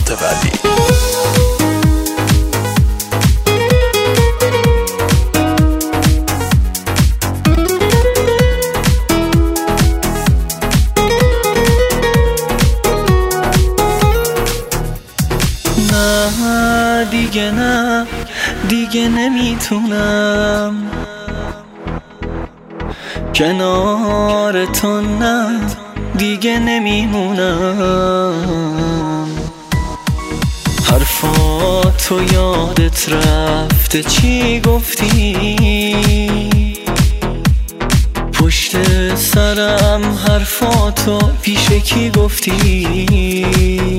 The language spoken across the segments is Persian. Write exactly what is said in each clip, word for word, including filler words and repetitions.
متولی. نه دیگه نه دیگه نمیتونم کنار تو، نه دیگه نمیمونم. حرفاتو یادت رفته چی گفتی؟ پشت سرم حرفاتو پیش کی گفتی؟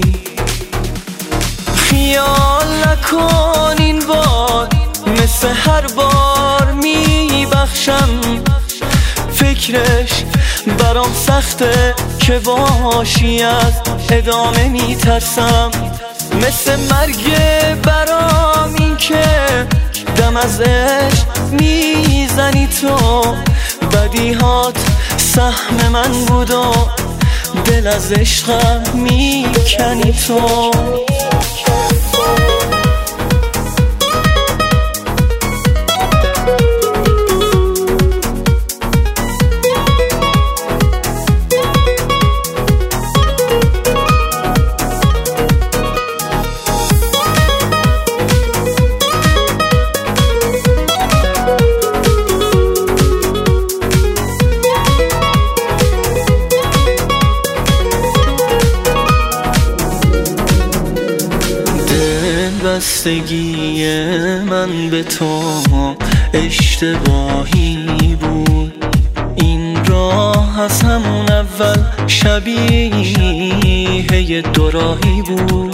خیال نکن این بار مثل هر بار میبخشم، فکرش برام سخته که باشی از ادامه میترسم. مثل مرگ برام این که دم از عشق میزنی تو، بدیهات سهم من بود و دل از عشقم میکنی تو. بستگی من به تو اشتباهی بود، این راه از همون اول شبیه دوراهی بود.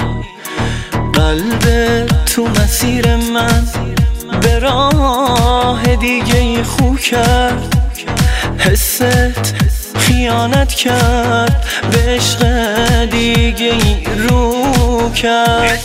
قلب تو مسیر من به راه دیگه ای خو کرد، حست خیانت کرد، به عشق دیگه ای رو کرد.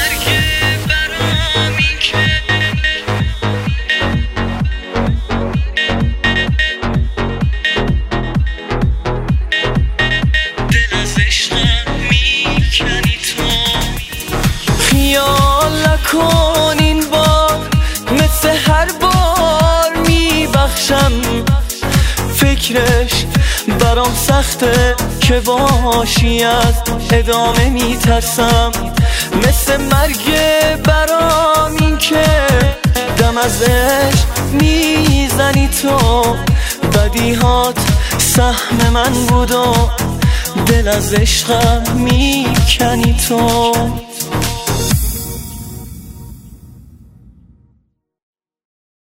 خیال نکن این بار مثل هر بار میبخشم، فکرش برام سخته که باشی از ادامه میترسم. مثل مرگ برام این که دم از عشق میزنی تو، بدیهات سهم من بود و دل از عشقم میکنی تو.